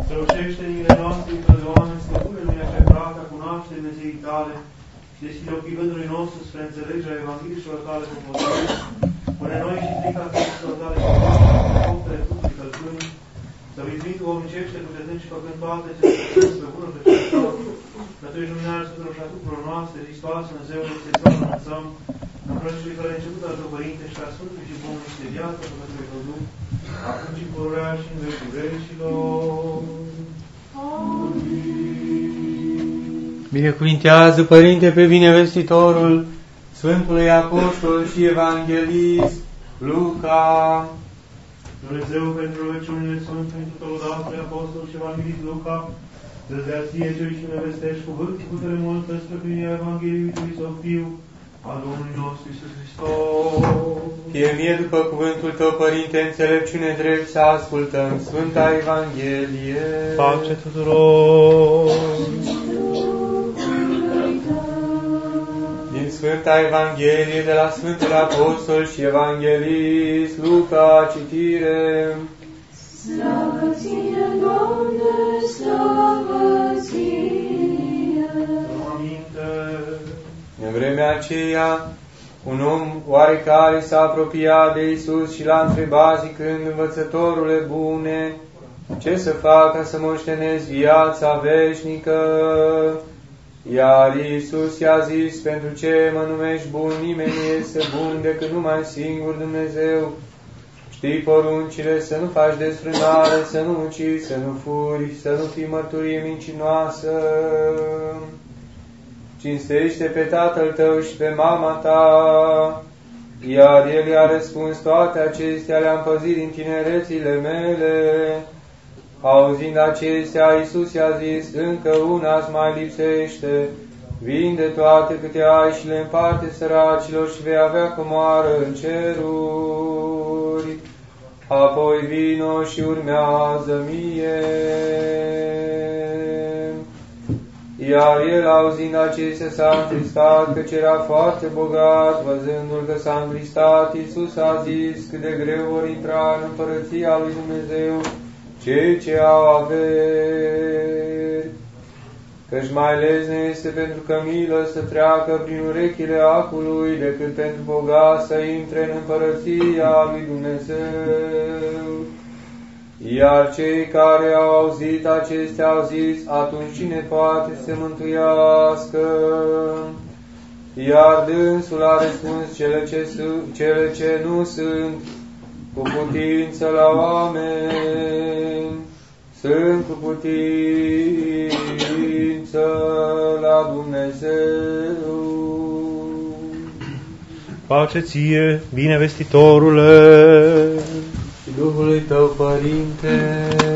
Strălucește inimile noastre, între oameni, stăpâne lumea cea curată, a cunoaște Dumnezeii tale și deschide ochii gândului nostru spre înțelegerea Evangheliilor tale compoziții. Pune noi și frica Sfinților tale și faptele tuturor călcâni, să vizui omnicește cu cetățeni și făcând toate ce se spre bună pe cele tale, că Tu ești luminare tuturor și a tuturor noastre, Hristos, Dumnezeul, să-i înălțăm, în prăjișului care a început al Tău, Părinte, și a Sfântului și Bunului și de viață, pe care Tău Duh, acum și pururea și în vecii vecilor. Binecuvintează, Părinte, pe binevestitorul Sfântului Apostol și Evanghelist Luca. Dumnezeu, pentru rugăciunile Sfântului Totodată, Apostol și Evanghelist Luca, să-ți dea ție cel și ne vestești cuvânt și putere multă spre plinirea Evangheliei lui Său Fiu, a Domnului nostru Iisus Hristos. Fie mie după cuvântul Tău, Părinte, înțelepciune drept să ascultăm Sfânta Evanghelie. Pace tuturor! Din Sfânta Evanghelie de la Sfântul Apostol și Evanghelist Luca, citire. Slavă Ție, Doamne, slavă Ție! Aminte! În vremea aceea, un om oarecare s-a apropiat de Iisus și l-a întrebat zicând: Învățătorule bune, ce să fac ca să moștenesc viața veșnică? Iar Iisus i-a zis: pentru ce mă numești bun? Nimeni nu este bun decât numai singur Dumnezeu. Știi poruncile: să nu faci desfrânare, să nu ucizi, să nu furi, să nu fii mărturie mincinoasă. Cinstește pe tatăl tău și pe mama ta. Iar el i-a răspuns: toate acestea le-am păzit din tinerețile mele. Auzind acestea, Iisus i-a zis: încă una-ți mai lipsește. Vinde toate câte ai și le împarte săracilor și vei avea comoară în ceruri. Apoi vino și urmează mie. Iar el, auzind acestea, s-a întristat, căci era foarte bogat. Văzându-l că s-a întristat, Iisus a zis: cât de greu vor intra în împărăția lui Dumnezeu cei ce au averi. Căci mai lezne este pentru cămilă să treacă prin urechile acului, decât pentru bogat să intre în împărăția lui Dumnezeu. Iar cei care au auzit acestea au zis: atunci cine poate să se mântuiască? Iar dânsul a răspuns: cele ce nu sunt cu putință la oameni, sunt cu putință la Dumnezeu. Pace ție, binevestitorule! Și Duhului tău, Părinte.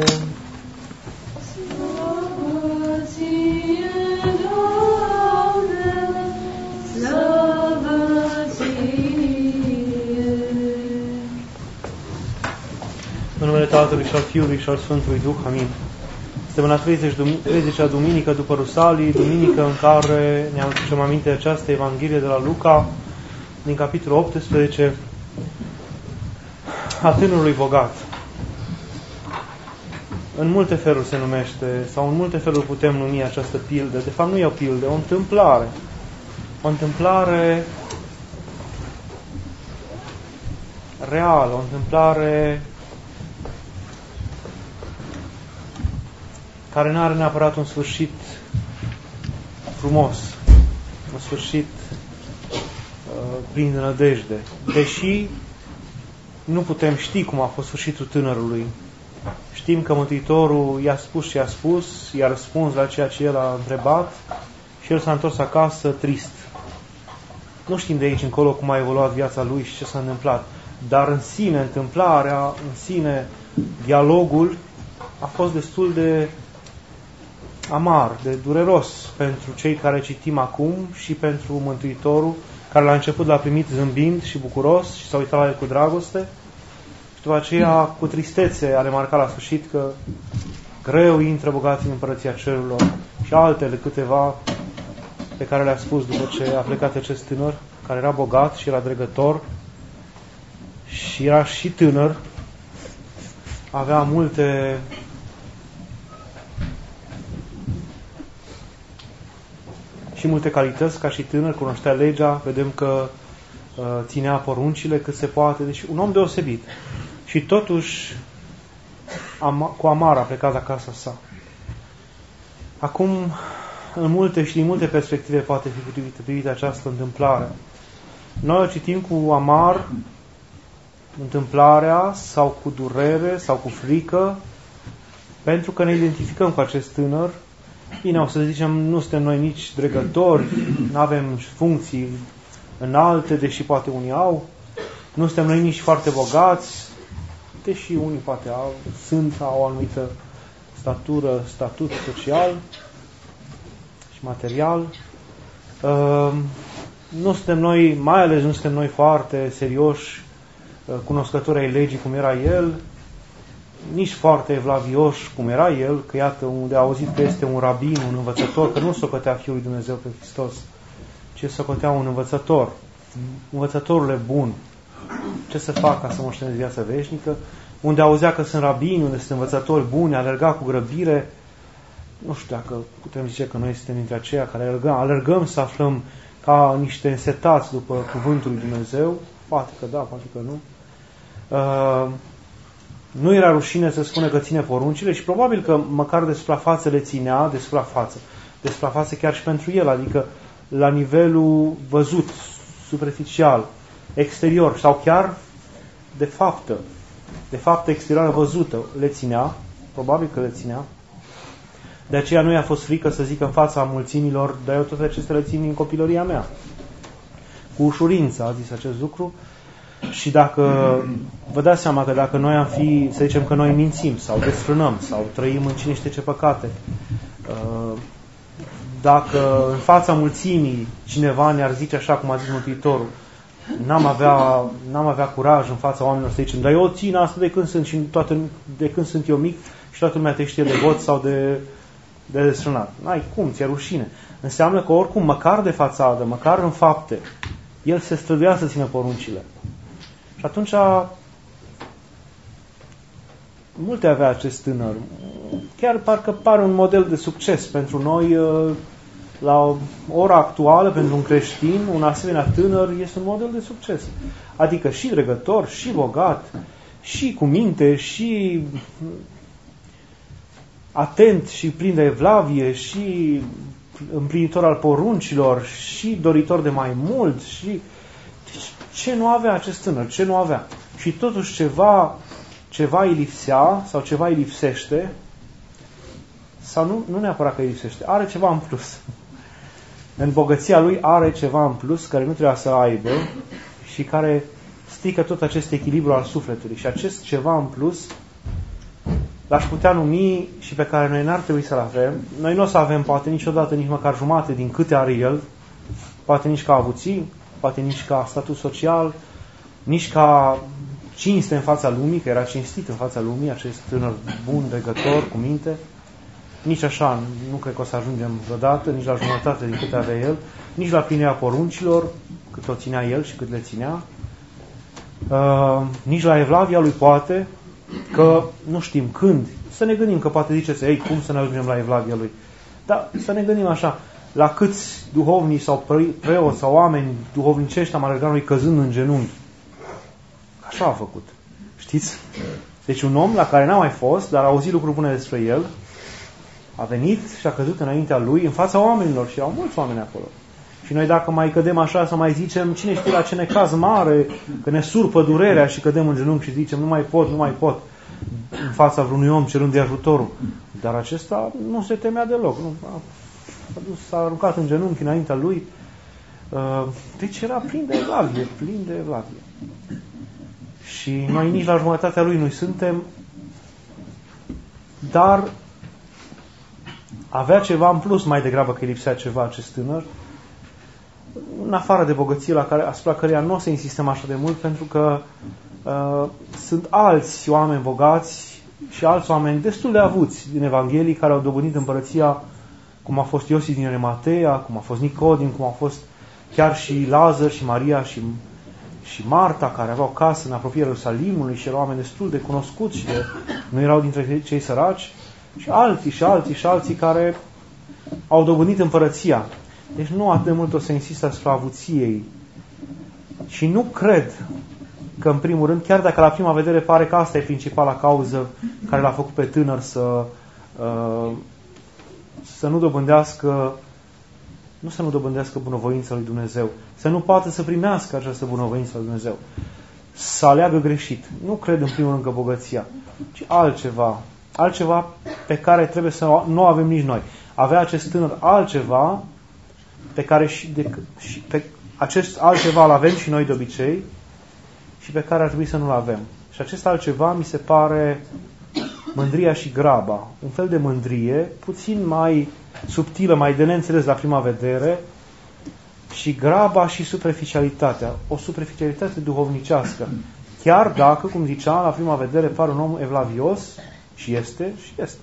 Slavă Ție, Doamne, slavă Ție! În numele Tatălui și al Fiului și al Sfântului Duh, amin. Suntem la 30-a duminică după Rusalii, duminică în care ne aducem aminte de această Evanghelie de la Luca, din capitolul 18, a tânărului bogat. În multe feluri se numește, sau în multe feluri putem numi această pildă. De fapt nu e o pildă, o întâmplare. O întâmplare reală, o întâmplare care nu are neapărat un sfârșit frumos, un sfârșit plin de nădejde. Deși nu putem ști cum a fost sfârșitul tânărului. Știm că Mântuitorul i-a spus și i-a spus, i-a răspuns la ceea ce el a întrebat și el s-a întors acasă trist. Nu știm de aici încolo cum a evoluat viața lui și ce s-a întâmplat. Dar în sine, întâmplarea, în sine, dialogul a fost destul de amar, de dureros pentru cei care citim acum și pentru Mântuitorul, care la început l-a primit zâmbind și bucuros și s-a uitat la el cu dragoste și după aceea cu tristețe a remarcat la sfârșit că greu intră bogații în împărăția cerurilor și altele câteva pe care le-a spus după ce a plecat acest tânăr, care era bogat și era dregător și era și tânăr, avea multe și multe calități, ca și tânăr, cunoștea legea, vedem că ținea poruncile cât se poate, deci un om deosebit. Și totuși, cu amar a plecat la casa sa. Acum, din multe perspective poate fi privită această întâmplare. Noi o citim cu amar întâmplarea, sau cu durere, sau cu frică, pentru că ne identificăm cu acest tânăr. Bine, o să zicem, nu suntem noi nici dregători, nu avem funcții înalte, deși poate unii au, nu suntem noi nici foarte bogați, deși unii poate au o anumită statut social și material. Nu suntem noi, mai ales nu suntem noi foarte serioși, cunoscători ai legii cum era el, nici foarte evlavioși cum era el, că iată, unde a auzit că este un rabin, un învățător, că nu socotea Fiul lui Dumnezeu pe Hristos, ci socotea un învățător. Învățătorule bun, ce să fac ca să moștenesc viața veșnică? Unde auzea că sunt rabini, unde sunt învățători buni, alerga cu grăbire. Nu știu dacă putem zice că noi suntem dintre aceia care alergăm să aflăm ca niște însetați după cuvântul lui Dumnezeu. Poate că da, poate că nu. Nu era rușine să spună că ține poruncile și probabil că măcar de suprafață le ținea, de suprafață chiar și pentru el, adică la nivelul văzut, superficial, exterior sau chiar de faptă exterioară văzută le ținea, probabil că le ținea. De aceea nu i-a fost frică să zică în fața mulțimilor, dar eu toate acestea le țin din copilăria mea. Cu ușurință a zis acest lucru. Și dacă vă dați seama că dacă noi am fi, să zicem că noi mințim sau desfrânăm sau trăim în cine știe ce păcate, dacă în fața mulțimii cineva ne-ar zice așa cum a zis Mântuitorul, n-am avea curaj în fața oamenilor să zicem, dar eu țin asta de când sunt eu mic și toată lumea te știe de vot sau de desfrânat. N-ai cum, ți-e rușine. Înseamnă că oricum, măcar de fațadă, măcar în fapte, el se străduia să țină poruncile. Și atunci multe avea acest tânăr. Chiar parcă pare un model de succes pentru noi la ora actuală, pentru un creștin, un asemenea tânăr este un model de succes. Adică și dregător, și bogat, și cu minte, și atent și plin de evlavie, și împlinitor al poruncilor, și doritor de mai mult, și ce nu avea acest tânăr? Ce nu avea? Și totuși ceva îi lipsea sau ceva îi lipsește, sau nu neapărat că îi lipsește, are ceva în plus. În bogăția lui are ceva în plus care nu trebuia să aibă și care strică tot acest echilibru al sufletului. Și acest ceva în plus l-aș putea numi și pe care noi n-ar trebui să-l avem. Noi nu o să avem poate niciodată nici măcar jumate din câte are el, poate nici ca avuții, poate nici ca statut social, nici ca cinste în fața lumii, că era cinstit în fața lumii, acest tânăr bun, dregător, cu minte. Nici așa, nu cred că o să ajungem vreodată, nici la jumătate din câte avea el, nici la plinirea poruncilor, cât o ținea el și cât le ținea, nici la evlavia lui poate, că nu știm când. Să ne gândim că poate ziceți, ei, cum să ne ajungem la evlavia lui? Dar să ne gândim așa, la câți duhovni sau preoți sau oameni duhovnicești am alergat noi căzând în genunchi. Așa a făcut. Știți? Deci un om la care n-a mai fost, dar a auzit lucruri bune despre el, a venit și a căzut înaintea lui, în fața oamenilor, și erau mulți oameni acolo. Și noi dacă mai cădem așa, să mai zicem, cine știe la ce necaz mare, că ne surpă durerea și cădem în genunchi și zicem, nu mai pot, în fața vreunui om cerând de ajutorul. Dar acesta nu se temea deloc. S-a aruncat în genunchi înaintea lui. Deci era plin de evlavie. Și noi nici la jumătatea lui nu suntem, dar avea ceva în plus mai degrabă că îi lipsea ceva acest tânăr, în afară de bogăție asupra căreia nu o să insistăm așa de mult, pentru că sunt alți oameni bogați și alți oameni destul de avuți din Evanghelii care au dobândit împărăția, cum a fost Iosif din Arimatea, cum a fost Nicodim, cum a fost chiar și Lazar și Maria și Marta, care aveau casă în apropierea Ierusalimului și erau oameni destul de cunoscuți și nu erau dintre cei săraci, și alții care au dobândit împărăția. Deci nu atât de mult o să insist asupra avuției. Și nu cred că, în primul rând, chiar dacă la prima vedere pare că asta e principala cauză care l-a făcut pe tânăr să nu dobândească bunăvoința lui Dumnezeu, să nu poată să primească această bunăvoință lui Dumnezeu, să aleagă greșit. Nu cred în primul rând că bogăția, ci altceva pe care trebuie să nu avem nici noi. Avea acest tânăr altceva pe care acest altceva îl avem și noi de obicei și pe care ar trebui să nu-l avem. Și acest altceva mi se pare mândria și graba. Un fel de mândrie puțin mai subtilă, mai de neînțeles la prima vedere, și graba și superficialitatea. O superficialitate duhovnicească. Chiar dacă, cum ziceam, la prima vedere pare un om evlavios și este.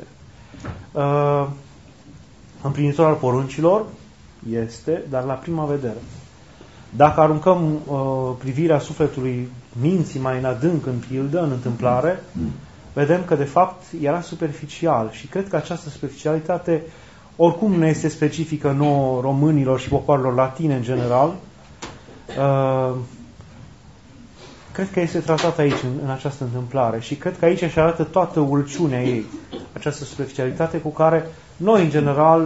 Împlinitor al poruncilor este, dar la prima vedere. Dacă aruncăm privirea sufletului minții mai în adânc, în pildă, în întâmplare, vedem că de fapt era superficial și cred că această superficialitate oricum ne este specifică nouă românilor și popoarelor latine în general. Cred că este tratată aici, în această întâmplare, și cred că aici își arată toată urciunea ei, această superficialitate cu care noi, în general,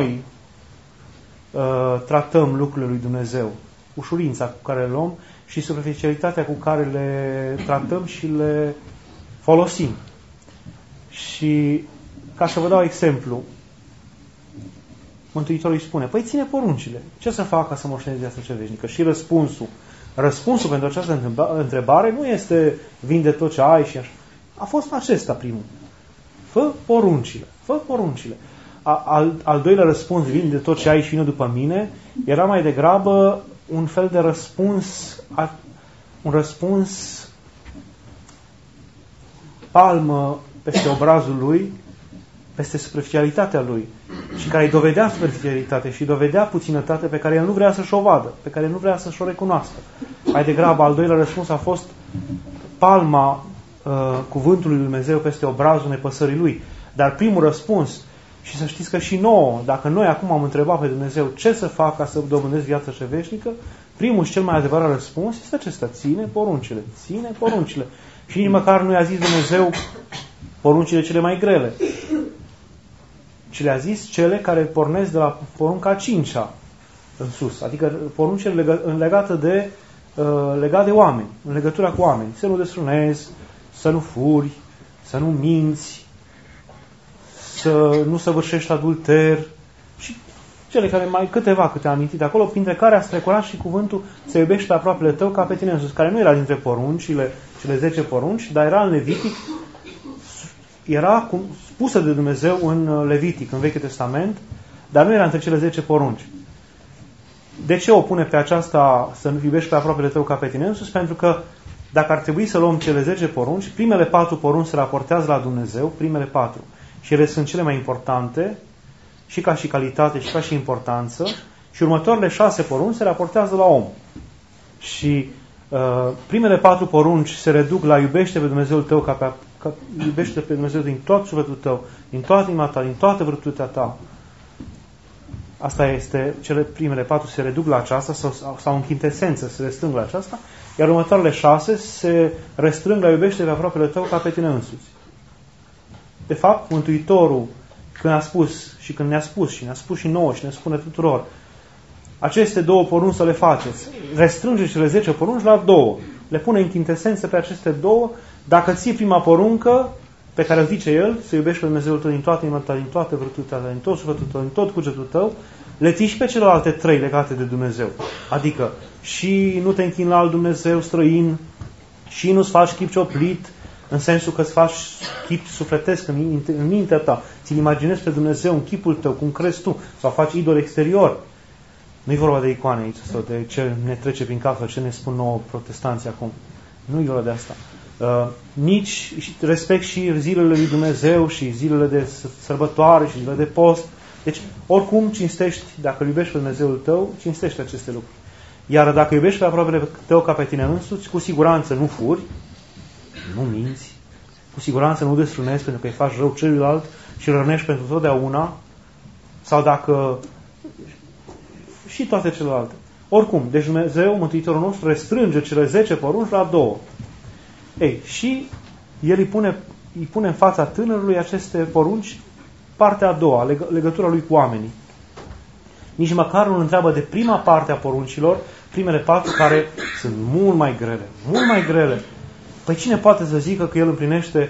tratăm lucrurile lui Dumnezeu, ușurința cu care le luăm și superficialitatea cu care le tratăm și le folosim. Și ca să vă dau exemplu, Mântuitorul îi spune: păi ține poruncile. Ce să fac ca să moștenesc viața cea veșnică? Și răspunsul pentru această întrebare nu este vinde tot ce ai și așa. A fost acesta primul. Fă poruncile. Al doilea răspuns, vinde tot ce ai și vină după mine, era mai degrabă un fel de răspuns palmă peste obrazul lui, peste superficialitatea lui, și care îi dovedea superficialitate și dovedea puținătate pe care el nu vrea să-și o vadă, pe care nu vrea să-și o recunoască. Mai degrabă, al doilea răspuns a fost palma cuvântului lui Dumnezeu peste obrazul nepăsării lui. Dar primul răspuns, și să știți că și nouă, dacă noi acum am întrebat pe Dumnezeu ce să fac ca să dobândesc viața cea veșnică, primul și cel mai adevărat răspuns este acesta: ține poruncile. Și nici măcar nu i-a zis Dumnezeu poruncile cele mai grele, ci le-a zis cele care pornesc de la porunca 5-a în sus, adică poruncile legate de oameni, în legătura cu oameni. Să nu desfrânezi, să nu furi, să nu minți, să nu săvârșești adulter și cele care câte am amintit acolo, printre care a strecurat și cuvântul să iubești pe aproapele tău ca pe tine însuți, care nu era dintre poruncile, cele 10 porunci, dar era în Levitic, era spusă de Dumnezeu în Levitic, în Vechiul Testament, dar nu era între cele 10 porunci. De ce o pune pe aceasta să nu iubești pe aproapele tău ca pe tine însuți? Pentru că dacă ar trebui să luăm cele 10 porunci, primele 4 porunci se raportează la Dumnezeu, primele 4. Și ele sunt cele mai importante, și ca și calitate, și ca și importanță, și următoarele 6 porunci se raportează la om. Și primele 4 porunci se reduc la iubește pe Dumnezeul tău iubește pe Dumnezeu din tot sufletul tău, din toată inima ta, din toată virtutea ta. Asta este, cele primele 4 se reduc la aceasta sau în chintesență se restrâng la aceasta, iar următoarele 6 se restrâng la iubește pe aproapele tău ca pe tine însuți. De fapt, Mântuitorul, când a spus și când ne-a spus și ne-a spus și nouă și ne spune tuturor, aceste 2 porunci să le faceți, restrânge cele 10 porunci la 2. Le pune în chintesență pe aceste 2. Dacă ții prima poruncă, pe care o zice el, să iubești pe Dumnezeul tău din toată inima ta, din toată virtutea ta, din tot sufletul tău, din tot cugetul tău, le ții și pe celelalte 3 legate de Dumnezeu. Adică și nu te închini la alt Dumnezeu străin, și nu-ți faci chip cioplit, în sensul că îți faci chip sufletesc în mintea ta, ți-l imaginezi pe Dumnezeu în chipul tău, cum crezi tu, sau faci idol exterior. Nu-i vorba de icoane aici, sau de ce ne trece prin cap, ce ne spun nouă protestanții acum. Nu-i vorba de asta. Nici respect și zilele lui Dumnezeu și zilele de sărbătoare și zilele de post. Deci, oricum cinstești, dacă îl iubești pe Dumnezeul tău, cinstești aceste lucruri. Iar dacă iubești pe aproapele tău ca pe tine însuți, cu siguranță nu furi, nu minți, cu siguranță nu desfrânezi pentru că îi faci rău celuilalt și îl rănești pentru totdeauna, sau dacă și toate celelalte. Oricum, deci Dumnezeu, Mântuitorul nostru, restrânge cele 10 porunci la 2. Ei, și El îi pune în fața tânărului aceste porunci, partea a doua, legătura lui cu oamenii. Nici măcar nu întreabă de prima parte a poruncilor, primele 4 care sunt mult mai grele. Mult mai grele. Păi cine poate să zică că el împlinește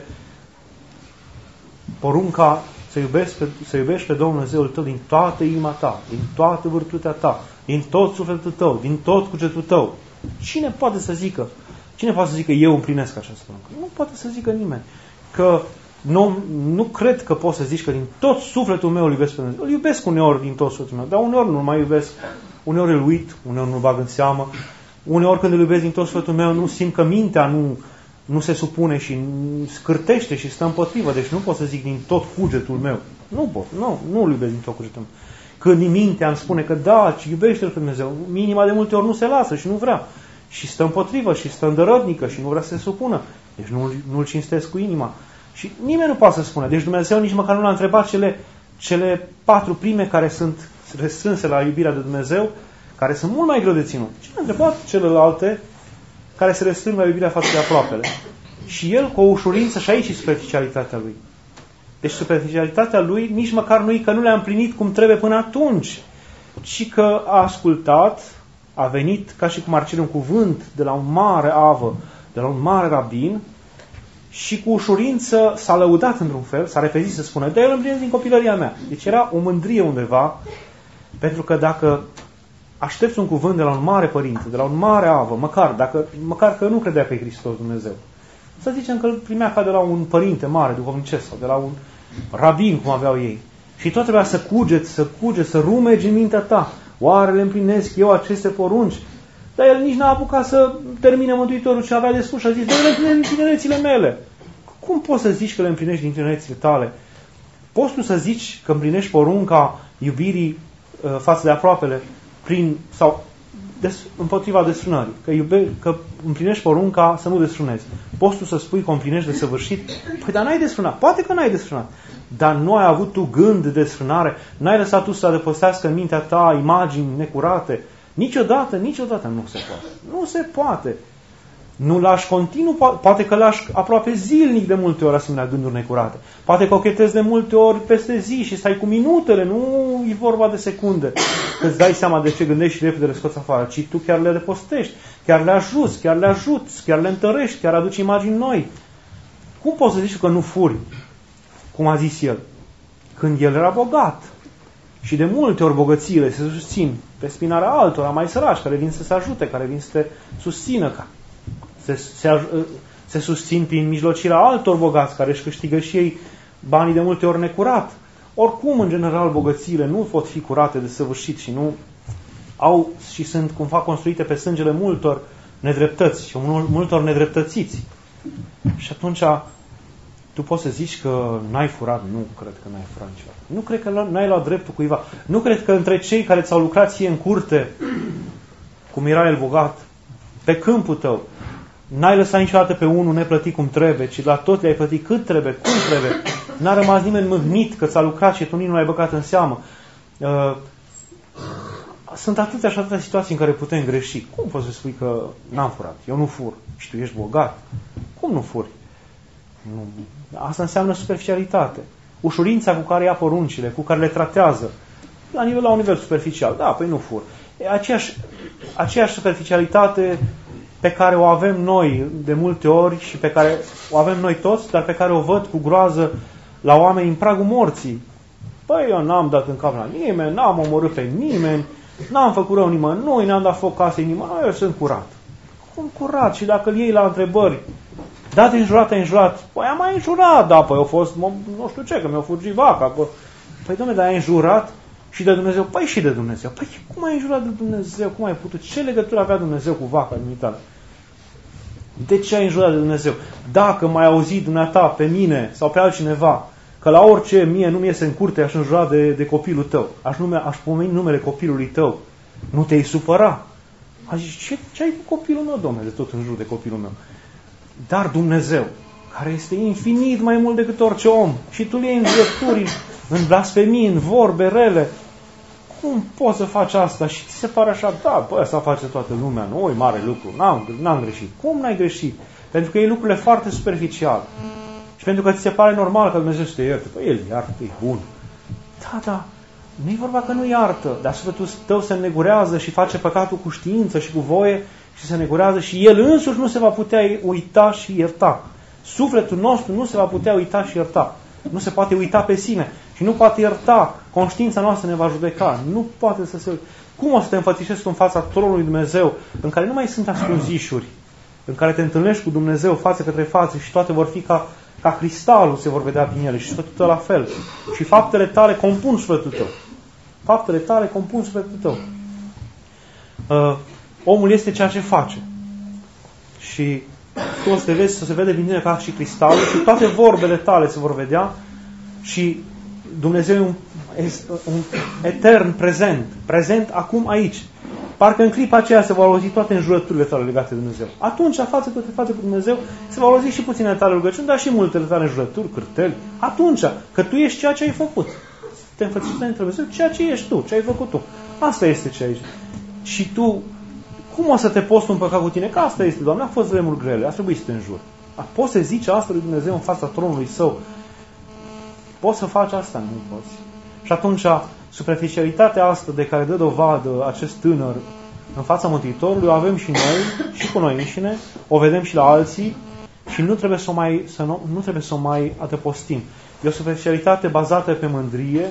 porunca să iubești pe Domnul Dumnezeul tău din toată inima ta, din toată virtutea ta, din tot sufletul tău, din tot cugetul tău? Cine poate să zică? Cine poate să zică eu împlinesc această poruncă? Nu poate să zică nimeni. Că nu cred că poți să zici că din tot sufletul meu îl iubesc pe Dumnezeu. Îl iubesc uneori din tot sufletul meu, dar uneori nu mai iubesc, uneori îl uit, uneori nu-l bag în seamă, uneori când îl iubesc din tot sufletul meu nu simt că mintea nu se supune și scârtește și stă împotrivă. Deci nu pot să zic din tot cugetul meu. Nu pot, nu îl iubesc din tot cugetul meu. Când mintea îmi spune că da, iubește-l pe Dumnezeu, inima de multe ori nu se lasă și nu vrea. Și stă împotrivă și stă îndărătnică și nu vrea să se supună. Deci nu-l cinstesc cu inima. Și nimeni nu poate să spună. Deci Dumnezeu nici măcar nu l-a întrebat cele 4 prime care sunt restrânse la iubirea de Dumnezeu, care sunt mult mai greu de ținut. Și a întrebat celelalte care se restrâng la iubirea față de aproapele. Și el cu o ușurință, și aici e superficialitatea lui. Deci superficialitatea lui nici măcar nu e că nu le-a împlinit cum trebuie până atunci, ci că a ascultat, a venit ca și cum ar cere un cuvânt de la un mare avă, de la un mare rabin, și cu ușurință s-a lăudat într-un fel, s-a repezit să spună, da, eu îl împlinesc din copilăria mea. Deci era o mândrie undeva, pentru că dacă aștepți un cuvânt de la un mare părinte, de la un mare avă, măcar că nu credea pe Hristos Dumnezeu, să zicem că îl primea ca de la un părinte mare, duhovnicesc, sau de la un rabin, cum aveau ei. Și tot trebuia să cugeți, să rumegi în mintea ta. Oare le împlinesc eu aceste porunci? Dar el nici n-a apucat să termine Mântuitorul ce avea de spus și a zis, dar le împlinesc din tinerețile mele. Cum poți să zici că le împlinești din tinerețile tale? Poți tu să zici că împlinești porunca iubirii față de aproapele împotriva desfrânării? Că împlinești porunca să nu desfrânezi. Poți tu să spui că împlinești desăvârșit? Păi dar n-ai desfrânat. Poate că n-ai desfrânat. Dar nu ai avut tu gând de desfrânare? N-ai lăsat tu să adăpostească în mintea ta imagini necurate? Niciodată nu se poate. Nu se poate. Nu lași continuu, poate că lași aproape zilnic de multe ori asemenea gânduri necurate. Poate cochetezi de multe ori peste zi și stai cu minutele, nu e vorba de secunde. Că îți dai seama de ce gândești și repede le scoți afară, ci tu chiar le depostești, chiar le ajuți, chiar le întărești, chiar aduci imagini noi. Cum poți să zici că nu furi? Cum a zis el? Când el era bogat. Și de multe ori bogățiile se susțin pe spinarea altora mai săraci, care vin să se ajute, care vin să te susțină, se susțin prin mijlocirea altor bogați, care își câștigă și ei banii de multe ori necurat. Oricum, în general, bogățiile nu pot fi curate de săvârșit și sunt cumva construite pe sângele multor nedreptăți și multor nedreptățiți. Și atunci tu poți să zici că n-ai furat. Nu cred că n-ai furat niciodată. Nu cred că n-ai luat dreptul cuiva. Nu cred că între cei care ți-au lucrat ție în curte, cum era el bogat, pe câmpul tău, n-ai lăsat niciodată pe unul neplătit cum trebuie, ci la tot le-ai plătit cât trebuie, cum trebuie. N-a rămas nimeni mâhnit că ți-a lucrat și tu nici nu l-ai băgat în seamă. Sunt atâtea și atâtea situații în care putem greși. Cum poți să spui că n-am furat? Eu nu fur. Și tu ești bogat. Cum nu furi? Nu. Asta înseamnă superficialitate. Ușurința cu care ia poruncile, cu care le tratează, la un nivel superficial. Da, păi nu fur. Aceeași superficialitate pe care o avem noi de multe ori și pe care o avem noi toți, dar pe care o văd cu groază la oameni în pragul morții. Păi eu n-am dat în cap la nimeni, n-am omorât pe nimeni, n-am făcut rău nimănui, n-am dat foc casei nimănui, eu sunt curat. Cum curat? Și dacă îl iei la întrebări, da, te-ai înjurat. Păi am mai înjurat, da, păi a fost, nu știu ce, că mi-a fugit vaca. Păi, dom'le, dar ai înjurat și de Dumnezeu? Păi și de Dumnezeu. Păi cum ai înjurat de Dumnezeu? Cum ai putut? Ce legătură avea Dumnezeu cu vaca dumitale? De ce ai înjurat de Dumnezeu? Dacă m-ai auzit dumneata pe mine sau pe altcineva, că la orice mie nu-mi iese în curte, aș înjura de copilul tău, aș pomeni numele copilului tău, nu te-ai supăra? Aș zice, ce ai cu copilul meu, domnule, de tot înjur de copilul meu? Dar Dumnezeu, care este infinit mai mult decât orice om, și tu le iei în drepturi, în blasfemii, în vorbe rele, cum poți să faci asta? Și ți se pare așa, da, bă, asta face toată lumea, nu e mare lucru, n-am greșit. Cum n-ai greșit? Pentru că e lucrurile foarte superficial. Și pentru că ți se pare normal că Dumnezeu să te ierte. Păi El iartă, e bun. Da, nu e vorba că nu iartă, dar sufletul tău se înnegurează și face păcatul cu știință și cu voie și se înnegurează și El însuși nu se va putea uita și ierta. Sufletul nostru nu se va putea uita și ierta. Nu se poate uita pe sine și nu poate ierta. Conștiința noastră ne va judeca. Nu poate să se... Cum o să te înfățișezi tu în fața tronului Dumnezeu, în care nu mai sunt ascunzișuri, în care te întâlnești cu Dumnezeu față către față și toate vor fi ca cristalul, se vor vedea prin ele și sufletul tău la fel. Și faptele tale compun sufletul tău. Faptele tale compun sufletul tău. Omul este ceea ce face. Și tu o să te vezi, să se vede din tine ca și cristalul și toate vorbele tale se vor vedea și Dumnezeu e un etern prezent acum aici. Parcă în clipa aceea se vor auzi toate înjurăturile tale legate de Dumnezeu. Atunci, față cu Dumnezeu, se vor auzi și puține tale rugăciuni, dar și multele tale înjurături, cârteli. Atunci, că tu ești ceea ce ai făcut. Te înfățișezi între Dumnezeu ceea ce ești tu, ce ai făcut tu. Asta este ce ai. Și tu, cum o să te poți împăca cu tine? Că asta este, Doamne, a fost vremuri grele, a trebuit să te înjuri. Poți să zici asta lui Dumnezeu în fața tronului Său? Poți să faci asta? Nu poți. Și atunci, superficialitatea asta de care dă dovadă acest tânăr în fața Mântuitorului, o avem și noi, și cu noi înșine, o vedem și la alții și nu trebuie să o mai adăpostim. E o superficialitate bazată pe mândrie,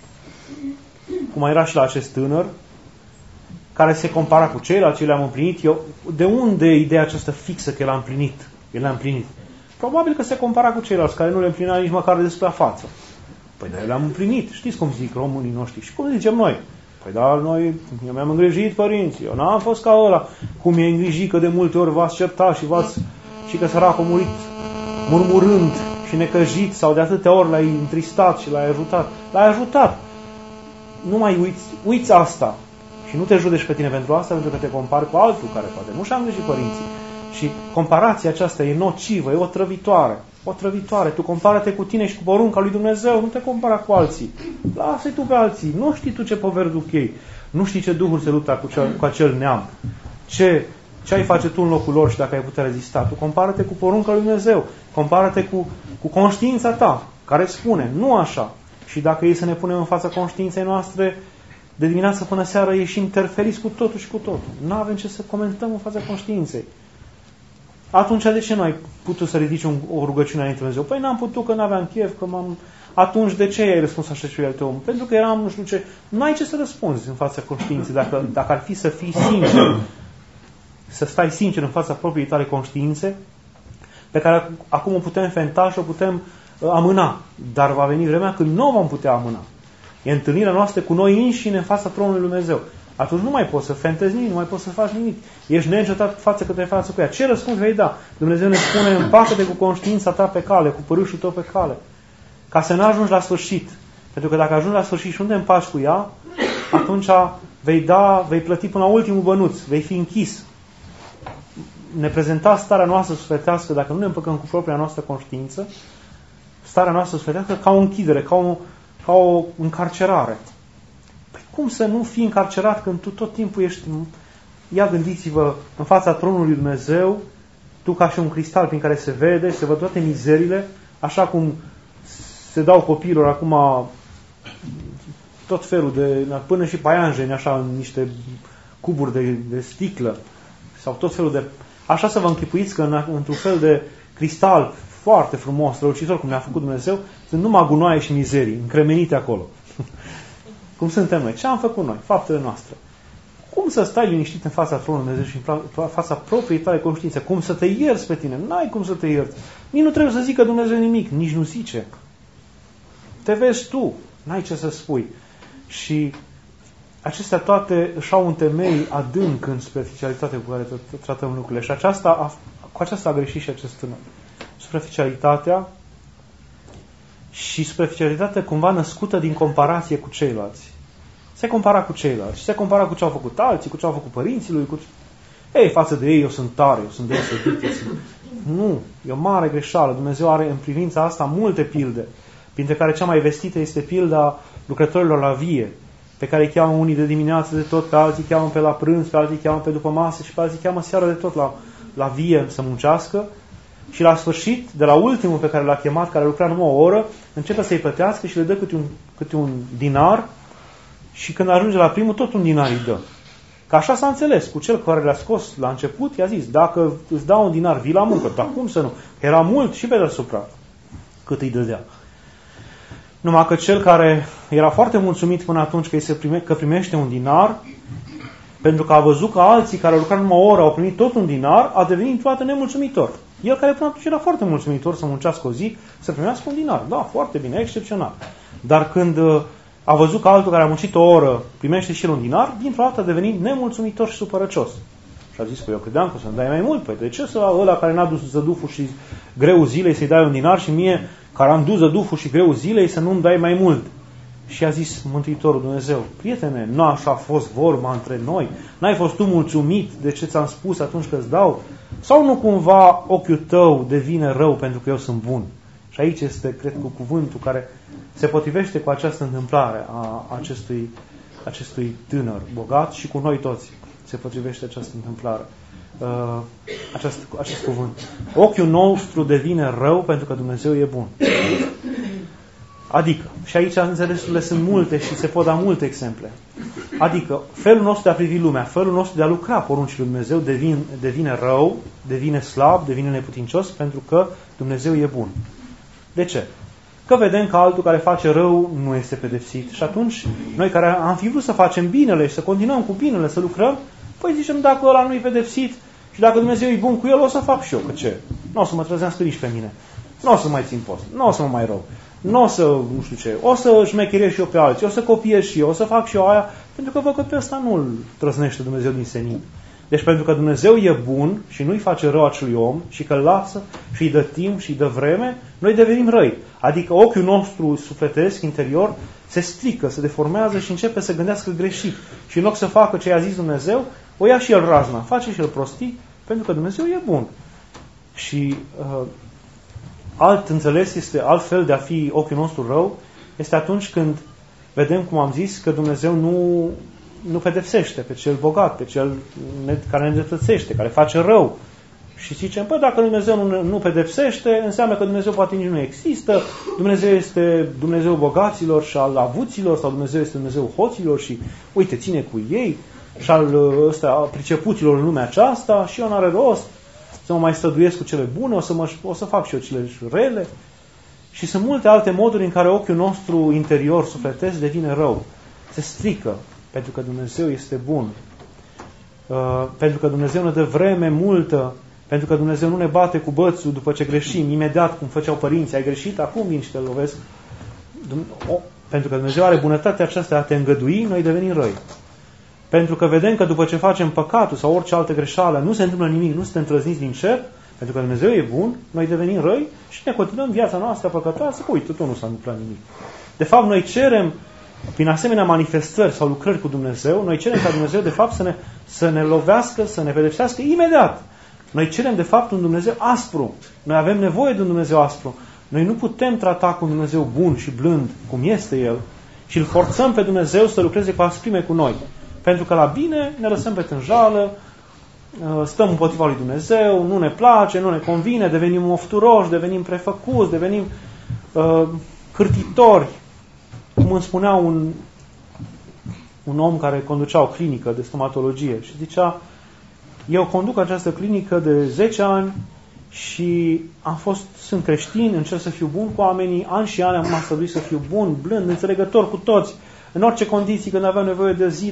cum era și la acest tânăr, care se compara cu ceilalți, le-am împlinit. De unde ideea aceasta fixă că el a împlinit? Probabil că se compara cu ceilalți care nu le împlinea nici măcar de suprafață. Păi dar eu le-am împlinit. Știți cum zic românii noștri? Și cum zicem noi? Păi da, eu mi-am îngrijit părinții, eu n-am fost ca ăla. Cum e îngrijit că de multe ori v-ați certat și că săracul a murit murmurând și necăjit sau de atâtea ori l-ai întristat și l-ai ajutat. L-ai ajutat. Nu mai uiți asta. Și nu te judești pe tine pentru asta, pentru că te compari cu altul care poate nu și-a îngrijit părinții. Și comparația aceasta e nocivă, e otrăvitoare. Otrăvitoare. Tu compară-te cu tine și cu porunca lui Dumnezeu, nu te compara cu alții. Lasă-i tu pe alții. Nu știi tu ce poveri duc ei. Nu știi ce duhuri se luptă cu acel neam. Ce ai face tu în locul lor și dacă ai putea rezista. Tu compară-te cu porunca lui Dumnezeu. Compară-te cu conștiința ta, care spune, nu așa. Și dacă e să ne punem în fața conștiinței noastre, de dimineață până seara ieșim interferiți cu totul și cu totul. Nu avem ce să comentăm în fața conștiinței. Atunci de ce nu ai putut să ridici o rugăciune înainte Dumnezeu? Păi n-am putut, că n-aveam chef, că Atunci de ce ai răspuns așa celălalt om? Pentru că eram nu știu ce. Nu ai ce să răspunzi în fața conștiinței. Dacă ar fi să fii sincer, să stai sincer în fața propriei tale conștiințe, pe care acum o putem fenta și o putem amâna. Dar va veni vremea când nu o vom putea amâna. E întâlnirea noastră cu noi înșine în fața tronului lui Dumnezeu. Atunci nu mai poți să fentezi nimic, nu mai poți să faci nimic. Ești neîncetat față către față cu ea. Ce răspuns vei da? Dumnezeu ne spune, împacă-te cu conștiința ta pe cale, cu părâșul tău pe cale. Ca să nu ajungi la sfârșit. Pentru că dacă ajungi la sfârșit și nu te împaci cu ea, atunci vei plăti până la ultimul bănuț, vei fi închis. Ne prezenta starea noastră sufletească, dacă nu ne împăcăm cu propria noastră conștiință, starea noastră sufletească ca o închidere, ca o încarcerare. Păi cum să nu fii încarcerat când tu tot timpul ești... Ia gândiți-vă, în fața tronului lui Dumnezeu, tu ca și un cristal prin care se vede, se văd toate mizerile, așa cum se dau copiilor acum tot felul de... până și paianjeni, așa, în niște cuburi de sticlă, sau tot felul de... Așa să vă închipuiți că într-un fel de cristal foarte frumos, strălucitor, cum ne-a făcut Dumnezeu, sunt numai gunoaie și mizerii, încremenite acolo. Cum suntem noi? Ce am făcut noi? Faptele noastre. Cum să stai liniștit în fața tronului Dumnezeu și în fața propriei tale conștiințe? Cum să te ierți pe tine? N-ai cum să te ierți. Nici nu trebuie să zică Dumnezeu nimic. Nici nu zice. Te vezi tu. N-ai ce să spui. Și acestea toate își au un temei adânc în superficialitatea cu care tratăm lucrurile. Și cu aceasta a greșit și acest tânăr. Superficialitatea și superficialitatea cumva născută din comparație cu ceilalți. Se compara cu ceilalți. Se compara cu ce au făcut alții, cu ce au făcut părinții lui. Ei, față de ei eu sunt tare, eu sunt deosebit. Nu, e o mare greșeală. Dumnezeu are în privința asta multe pilde, printre care cea mai vestită este pilda lucrătorilor la vie, pe care îi cheamă unii de dimineață de tot, pe alții îi cheamă pe la prânz, pe alții îi cheamă pe după masă și pe alții îi cheamă seara de tot la vie să muncească. Și la sfârșit, de la ultimul pe care l-a chemat, care lucra numai o oră, începe să-i plătească și le dă câte un dinar și când ajunge la primul, tot un dinar îi dă. Că așa s-a înțeles cu cel care le-a scos la început, i-a zis, dacă îți dau un dinar, vii la muncă, dar cum să nu? Era mult și pe deasupra cât îi dădea. Numai că cel care era foarte mulțumit până atunci că primește un dinar, pentru că a văzut că alții care au lucrat numai o oră au primit tot un dinar, a devenit toată nemulțumitor. El care până atunci era foarte mulțumitor să muncească o zi, să primească un dinar. Da, foarte bine, excepțional. Dar când a văzut că altul care a muncit o oră primește și el un dinar, dintr-o dată a devenit nemulțumitor și supărăcios. Și a zis că eu credeam că să-mi dai mai mult. Păi de ce să ăla care n-a dus zăduful și greu zilei să-i dai un dinar și mie, care am dus zăduful și greu zilei, să nu-mi dai mai mult? Și a zis Mântuitorul Dumnezeu, prietene, nu așa a fost vorba între noi? N-ai fost tu mulțumit de ce ți-am spus atunci că îți dau? Sau nu cumva ochiul tău devine rău pentru că eu sunt bun? Și aici este, cred, cu cuvântul care se potrivește cu această întâmplare a acestui tânăr bogat și cu noi toți se potrivește această întâmplare. Acest cuvânt. Ochiul nostru devine rău pentru că Dumnezeu e bun. Adică, și aici înțelesurile sunt multe și se pot da multe exemple. Adică, felul nostru de a privi lumea, felul nostru de a lucra poruncile lui Dumnezeu devine rău, devine slab, devine neputincios pentru că Dumnezeu e bun. De ce? Că vedem că altul care face rău nu este pedepsit. Și atunci, noi care am fi vrut să facem binele și să continuăm cu binele, să lucrăm, păi zicem, dacă ăla nu e pedepsit și dacă Dumnezeu e bun cu el, o să fac și eu. Că ce? Nu o să mă trezească nici pe mine. Nu o să mai țin post. Nu o să mă mai rău. Nu o să, nu știu ce, o să șmecherez și eu pe alții, o să copiez și eu, o să fac și eu aia, pentru că văd că pe ăsta nu îl trăznește Dumnezeu din senin. Deci pentru că Dumnezeu e bun și nu-i face rău acelui om și că îl lasă și îi dă timp și îi dă vreme, noi devenim răi. Adică ochiul nostru sufletesc, interior, se strică, se deformează și începe să gândească greșit. Și în loc să facă ce i-a zis Dumnezeu, o ia și el razna, face și el prostii, pentru că Dumnezeu e bun. Și alt înțeles este, altfel de a fi ochiul nostru rău, este atunci când vedem, cum am zis, că Dumnezeu nu pedepsește pe cel bogat, pe cel care ne îndreptățește, care face rău. Și zicem, păi dacă Dumnezeu nu pedepsește, înseamnă că Dumnezeu poate nici nu există, Dumnezeu este Dumnezeu bogaților și al avuților, sau Dumnezeu este Dumnezeu hoților și, uite, ține cu ei, și al pricepuților în lumea aceasta și eu n-are rost să mă mai străduiesc cu cele bune, o să fac și eu cele rele. Și sunt multe alte moduri în care ochiul nostru interior, sufletesc, devine rău. Se strică, pentru că Dumnezeu este bun. Pentru că Dumnezeu ne dă vreme multă, pentru că Dumnezeu nu ne bate cu bățul după ce greșim, imediat cum făceau părinții. Ai greșit, acum vin și te lovesc. Pentru că Dumnezeu are bunătatea aceasta de a te îngădui, noi devenim răi. Pentru că vedem că după ce facem păcatul sau orice altă greșeală, nu se întâmplă nimic, nu suntem trăzniți din cer, pentru că Dumnezeu e bun, noi devenim răi și ne continuăm viața noastră păcătoasă, că uite, tot nu s-a întâmplat nimic. De fapt, noi cerem, prin asemenea manifestări sau lucrări cu Dumnezeu, noi cerem ca Dumnezeu, de fapt, să ne lovească, să ne pedepsească imediat. Noi cerem, de fapt, un Dumnezeu aspru. Noi avem nevoie de un Dumnezeu aspru. Noi nu putem trata cu un Dumnezeu bun și blând, cum este El, și îl forțăm pe Dumnezeu să lucreze cu asprime cu noi. Pentru că la bine ne lăsăm pe tânjală, stăm împotriva lui Dumnezeu, nu ne place, nu ne convine, devenim ofturoși, devenim prefăcuți, devenim cârtitori. Cum îmi spunea un om care conducea o clinică de stomatologie și zicea, eu conduc această clinică de 10 ani și sunt creștin, încerc să fiu bun cu oamenii, ani și ani am străduit să fiu bun, blând, înțelegător cu toți, în orice condiții, când aveau nevoie de zi,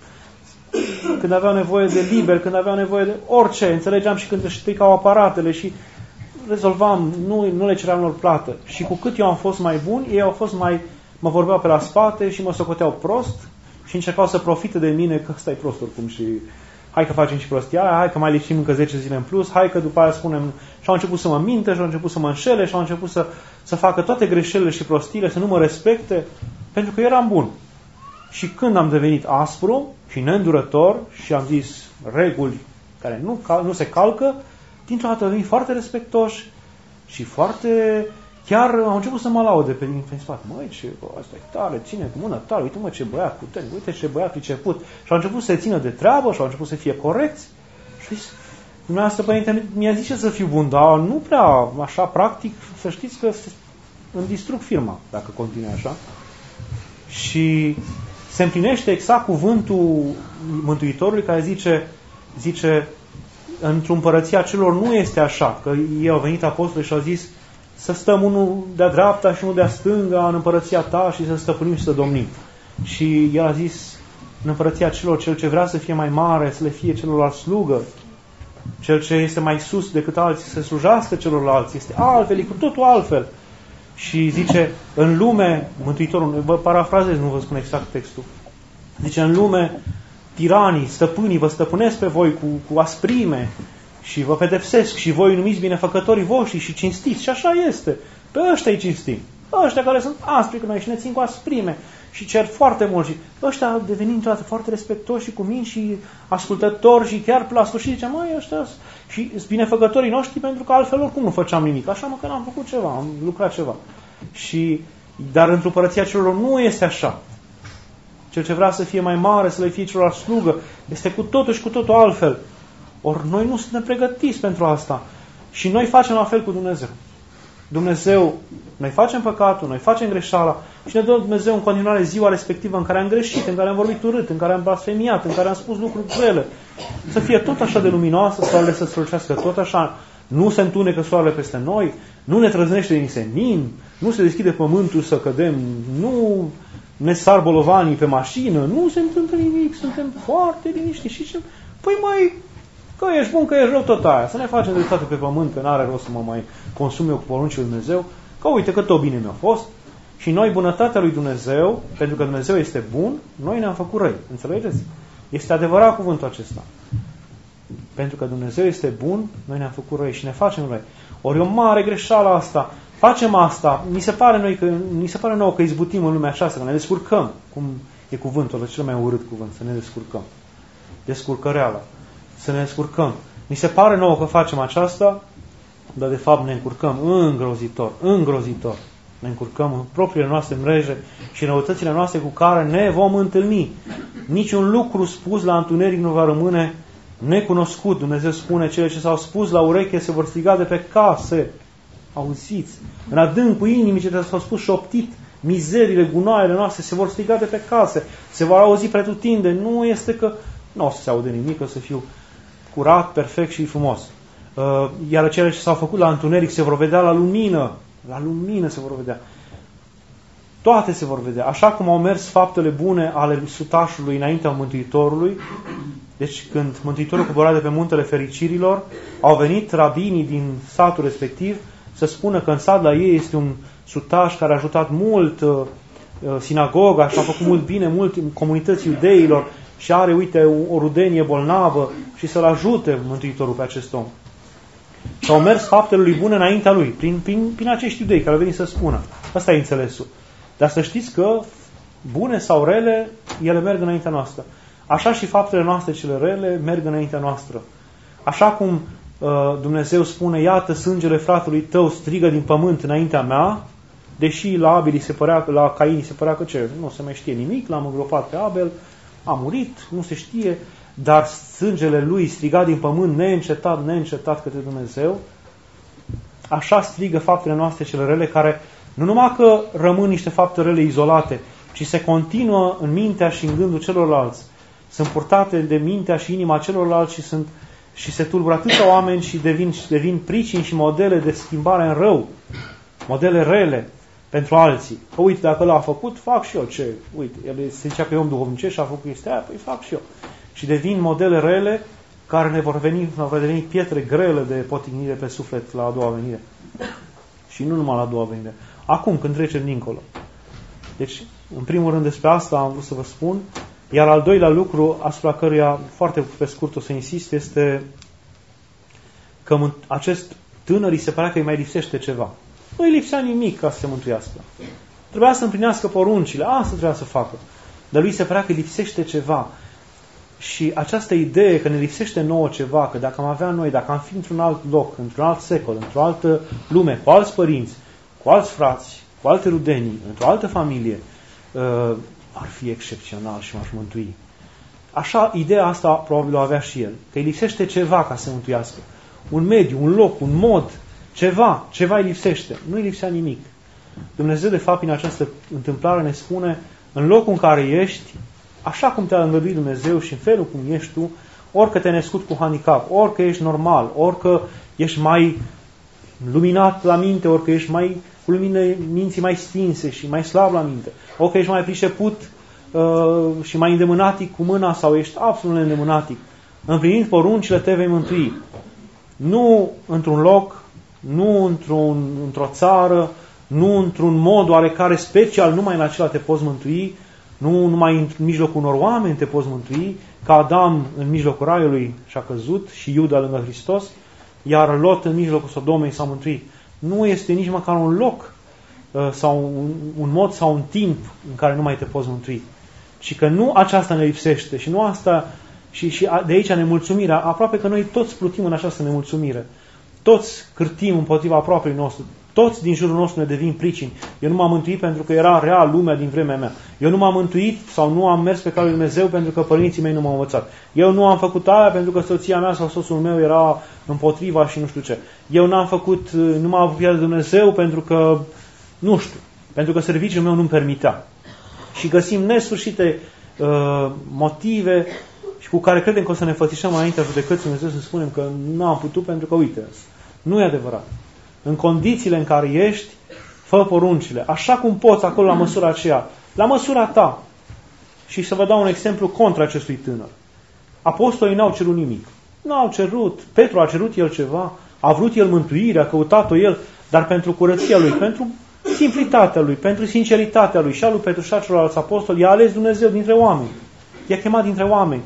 când aveau nevoie de liber, când aveau nevoie de orice, înțelegeam și când își stricau aparatele și rezolvam, nu le ceream lor plată. Și cu cât eu am fost mai bun, ei mă vorbeau pe la spate și mă socoteau prost și încercau să profite de mine, că ăsta e prost oricum și hai că facem și prostia aia, hai că mai lipsim încă 10 zile în plus, hai că după aia spunem, și au început să mă mintă, și au început să mă înșele, și au început să facă toate greșelile și prostiile, să nu mă respecte, pentru că eram bun. Și când am devenit aspru și neîndurător și am zis reguli care nu se calcă, dintr-o dată am devenit foarte respectoși și foarte chiar au început să mă laude pe spate. Măi, ce, asta e tare, ține cu mână tare, uite mă ce băiat puternic, uite ce băiat priceput. Și au început să se țină de treabă și au început să fie corecți. Și dumneavoastră, părinte, mi-a zis să fiu bun, dar nu prea așa practic, să știți că îmi distrug firma, dacă continui așa. Și se împlinește exact cuvântul Mântuitorului care zice într-o împărăția celor nu este așa, că ei au venit apostoli și au zis să stăm unul de-a dreapta și unul de-a stânga în împărăția ta și să stăpânim și să domnim. Și el a zis în împărăția celor, cel ce vrea să fie mai mare, să le fie celorlalți slugă, cel ce este mai sus decât alții să slujească celorlalți, este altfel, e cu totul altfel. Și zice, în lume, Mântuitorul, vă parafrazez, nu vă spun exact textul, zice, în lume, tiranii, stăpânii vă stăpânesc pe voi cu asprime și vă pedepsesc și voi numiți binefăcătorii voștri și cinstiți. Și așa este. Pe ăștia îi cinstim. Ăștia care sunt aspri cu noi și ne țin cu asprime și cer foarte mult. Și ăștia devenind toate foarte respectoși și cumini și ascultători și chiar la sfârșit zice, măi, ăștia și sunt binefăcătorii noștri pentru că altfel oricum nu făceam nimic. Așa măcar am făcut ceva, am lucrat ceva. Dar într-o împărăția celor nu este așa. Cel ce vrea să fie mai mare, să le fie celor slugă, este cu totul și cu totul altfel. Ori noi nu suntem pregătiți pentru asta. Și noi facem la fel cu Dumnezeu. Noi facem păcatul, noi facem greșeala și ne dă Dumnezeu în continuare ziua respectivă în care am greșit, în care am vorbit urât, în care am blasfemiat, în care am spus lucruri grele. Să fie tot așa de luminoasă, soarele să strălucească tot așa. Nu se întunecă soarele peste noi, nu ne trăznește din senin, nu se deschide pământul să cădem, nu ne sar bolovanii pe mașină, nu se întâmplă nimic, suntem foarte liniștiți. Și zicem, păi mai, că ești bun, că ești rău, tot aia, să ne facem dreptate pe pământ, că n-are rost să mă mai consum eu cu poruncile lui Dumnezeu, că uite că tot bine mi-a fost. Și noi, bunătatea lui Dumnezeu, pentru că Dumnezeu este bun, noi ne-am făcut răi. Înțelegeți? Este adevărat cuvântul acesta. Pentru că Dumnezeu este bun, noi ne-am făcut răi și ne facem răi. Ori o mare greșeală asta. Facem asta, mi se pare nouă că izbutim în lumea aceasta, că ne descurcăm, cum e cuvântul, cel mai urât cuvânt, să ne descurcăm. Descurcăreala. Să ne descurcăm. Mi se pare nouă că facem aceasta, dar de fapt ne încurcăm îngrozitor. Ne încurcăm în propriile noastre mreje și în răutățile noastre cu care ne vom întâlni. Niciun lucru spus la întuneric nu va rămâne necunoscut. Dumnezeu spune, cele ce s-au spus la ureche se vor striga de pe case. Auziți? În adâncul inimii ce s-au spus șoptit, mizerile, gunoaiele noastre se vor striga de pe case, se vor auzi pretutindeni. Nu este că nu o să se aude nimic, o să fiu curat, perfect și frumos. Iar cele ce s-au făcut la întuneric se vor vedea la lumină. La lumină se vor vedea. Toate se vor vedea. Așa cum au mers faptele bune ale sutașului înaintea Mântuitorului, deci când Mântuitorul cobora de pe muntele fericirilor, au venit rabinii din satul respectiv să spună că în sat la ei este un sutaș care a ajutat mult sinagoga și a făcut mult bine, mult comunității iudeilor și are, uite, o rudenie bolnavă și să-l ajute Mântuitorul pe acest om. Și au mers faptele lui bune înaintea lui, prin acești iudei care au venit să spună. Asta e înțelesul. Dar să știți că, bune sau rele, ele merg înaintea noastră. Așa și faptele noastre cele rele merg înaintea noastră. Așa cum Dumnezeu spune, iată sângele fratelui tău strigă din pământ înaintea mea, deși la Abel la Cain se părea că ce? Nu se mai știe nimic, l-am îngropat pe Abel, a murit, nu se știe, dar sângele lui striga din pământ neîncetat către Dumnezeu. Așa strigă faptele noastre cele rele, care nu numai că rămân niște fapte rele izolate, ci se continuă în mintea și în gândul celorlalți. Sunt purtate de mintea și inima celorlalți și se tulbură atâția oameni și devin pricini și modele de schimbare în rău. Modele rele pentru alții. Că uite, dacă l-a făcut, fac și eu. Ce? Uite, el se zicea că e om duhovnicesc și a făcut chestia aia, păi fac și eu. Și devin modele rele care ne vor deveni pietre grele de potignire pe suflet la a doua venire. Și nu numai la a doua venire. Acum, când trecem dincolo. Deci, în primul rând despre asta am vrut să vă spun. Iar al doilea lucru, asupra căruia foarte pe scurt o să insist, este că acest tânăr îi se părea că îi mai lipsește ceva. Nu îi lipsea nimic ca să se mântuiască. Trebuia să împlinească poruncile, asta trebuia să facă. Dar lui se părea că îi lipsește ceva. Și această idee că ne lipsește nouă ceva, că dacă am avea noi, dacă am fi într-un alt loc, într-un alt secol, într-o altă lume, cu alți părinți, cu alți frați, cu alte rudenii, într-o altă familie, ar fi excepțional și m-aș mântui. Așa, ideea asta probabil o avea și el, că îi lipsește ceva ca să se mântuiască. Un mediu, un loc, un mod, ceva îi lipsește. Nu îi lipsea nimic. Dumnezeu, de fapt, în această întâmplare ne spune, în locul în care ești, așa cum te-a îngăduit Dumnezeu și în felul cum ești tu, orică te-ai născut cu handicap, orică ești normal, orică ești mai luminat la minte, orică ești mai cu minții mai stinse și mai slab la minte, orică ești mai priceput și mai îndemânatic cu mâna sau ești absolut neîndemânatic, împlinind poruncile te vei mântui. Nu într-un loc, nu într-o țară, nu într-un mod oarecare special, numai în acela te poți mântui, nu numai în mijlocul unor oameni te poți mântui, ca Adam în mijlocul raiului și-a căzut și Iuda lângă Hristos, iar Lot în mijlocul Sodomei s-a mântuit. Nu este nici măcar un loc sau un mod sau un timp în care nu mai te poți mântui. Și că nu aceasta ne lipsește și nu asta și de aici nemulțumirea. Aproape că noi toți plutim în această nemulțumire. Toți cârtim împotriva aproapelui nostru. Toți din jurul nostru ne devin pricini. Eu nu m-am mântuit pentru că era rea lumea din vremea mea. Eu nu m-am mântuit sau nu am mers pe calea lui Dumnezeu pentru că părinții mei nu m-au învățat. Eu nu am făcut aia pentru că soția mea sau soțul meu era împotriva și nu știu ce. Eu nu m-am apropiat de Dumnezeu pentru că, nu știu, pentru că serviciul meu nu-mi permitea. Și găsim nesfârșite motive și cu care credem că o să ne fățișăm înaintea judecății Dumnezeu să spunem că nu am putut pentru că, uite, nu e adevărat. În condițiile în care ești, fă poruncile, așa cum poți acolo la măsura aceea, la măsura ta. Și să vă dau un exemplu contra acestui tânăr. Apostolii n-au cerut nimic. N-au cerut. Petru a cerut el ceva, a vrut el mântuire, a căutat-o el, dar pentru curăția lui, pentru simplitatea lui, pentru sinceritatea lui și a lui Petru și a celorlalți apostoli, i-a ales Dumnezeu dintre oameni. I-a chemat dintre oameni.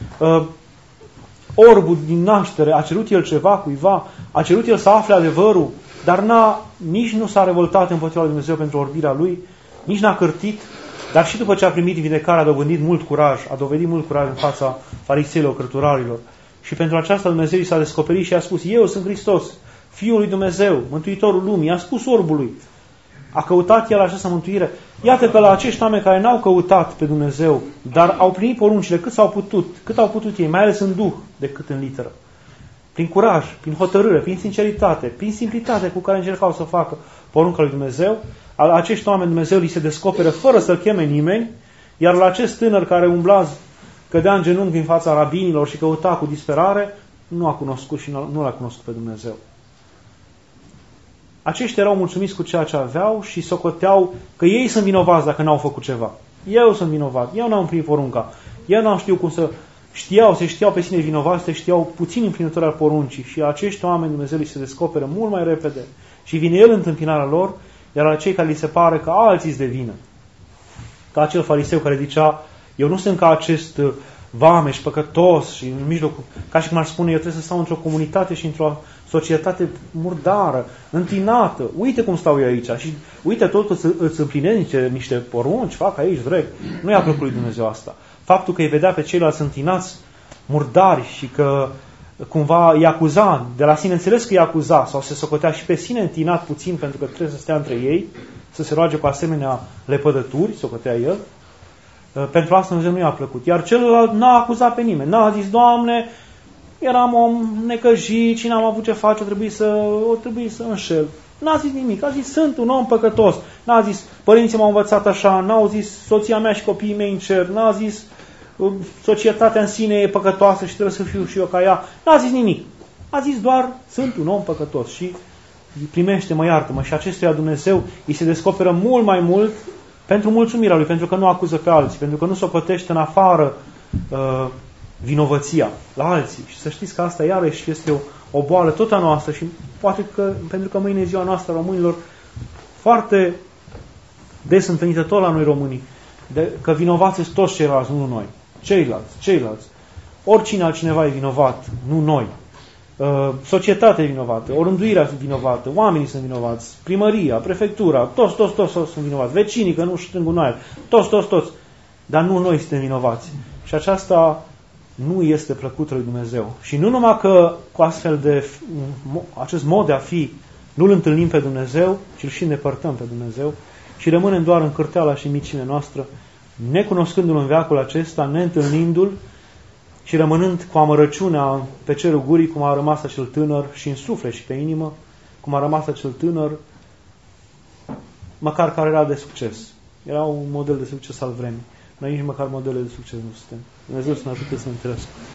Orbul din naștere, a cerut el ceva cuiva, a cerut el să afle adevărul, dar nici nu s-a revoltat împotriva lui Dumnezeu pentru orbirea lui, nici n-a cârtit, dar și după ce a primit vindecarea a dovedit mult curaj, în fața fariseilor, cărturarilor. Și pentru aceasta Dumnezeu i s-a descoperit și a spus, eu sunt Hristos, Fiul lui Dumnezeu, Mântuitorul lumii, a spus orbului. A căutat el această mântuire. Iată că la acești oameni care n-au căutat pe Dumnezeu, dar au primit poruncile cât au putut ei, mai ales în duh decât în literă. Prin curaj, prin hotărâre, prin sinceritate, prin simplitate cu care încercau să facă porunca lui Dumnezeu, la acești oameni Dumnezeu li se descoperă fără să-l cheme nimeni, iar la acest tânăr care umbla, cădea în genunchi în fața rabinilor și căuta cu disperare, nu a cunoscut și nu l-a cunoscut pe Dumnezeu. Aceștia erau mulțumiți cu ceea ce aveau și socoteau că ei sunt vinovați dacă n-au făcut ceva. Eu sunt vinovat, eu n-am împlinit porunca, eu n-am știut cum să... se știau pe sine vinovați, se știau puțin împlinitori al poruncii și acești oameni Dumnezeu li se descoperă mult mai repede și vine El în întâmpinarea lor, iar la cei care li se pare că alții îți de vină. Ca acel fariseu care zicea, eu nu sunt ca acest vameș păcătos și în mijlocul, ca și cum ar spune, eu trebuie să stau într-o comunitate și într-o societate murdară, întinată. Uite cum stau eu aici și uite tot că îți împlinesc niște porunci, fac aici drept. Nu i-a plăcut lui Dumnezeu asta. Faptul că îi vedea pe ceilalți întinați, murdari și că cumva îi acuza, de la sine înțeles că îi acuza sau se socotea și pe sine întinat puțin pentru că trebuie să stea între ei, să se roage cu asemenea lepădături, socotea el, pentru asta Dumnezeu nu i-a plăcut. Iar celălalt n-a acuzat pe nimeni, n-a zis, Doamne, eram om necăjit și n-am avut ce face, o trebuie să înșel. N-a zis nimic, a zis, sunt un om păcătos. N-a zis, părinții m-au învățat așa, n-au zis, soția mea și copiii mei în cer, n-a zis, societatea în sine e păcătoasă și trebuie să fiu și eu ca ea. N-a zis nimic. A zis doar, sunt un om păcătos și primește-mă, iartă-mă. Și acestuia Dumnezeu îi se descoperă mult mai mult pentru mulțumirea lui, pentru că nu acuză pe alții, pentru că nu socotește în afară vinovăția la alții. Și să știți că asta iarăși este o boală tot a noastră și poate că, pentru că mâine e ziua noastră a românilor, foarte des întâlnită tot la noi românii, că vinovați sunt toți ceilalți, nu noi. Ceilalți. Oricine altcineva e vinovat, nu noi. Societatea e vinovată, orânduirea sunt vinovată, oamenii sunt vinovați, primăria, prefectura, toți sunt vinovați, vecinii că nu strâng un aer, toți. Dar nu noi suntem vinovați. Și aceasta nu este plăcută lui Dumnezeu. Și nu numai că cu astfel de acest mod de a fi Nu-L întâlnim pe Dumnezeu, ci îl și îndepărtăm pe Dumnezeu și rămânem doar în cârteala și micimea noastră, necunoscându-L în veacul acesta, neîntâlnindu-L și rămânând cu amărăciunea pe cerul gurii, cum a rămas acel tânăr, și în suflet și pe inimă, cum a rămas acel tânăr, măcar care era de succes. Era un model de succes al vremii. Noi nici măcar modele de succes nu suntem. Dumnezeu să ne ajute să ne întâlnească.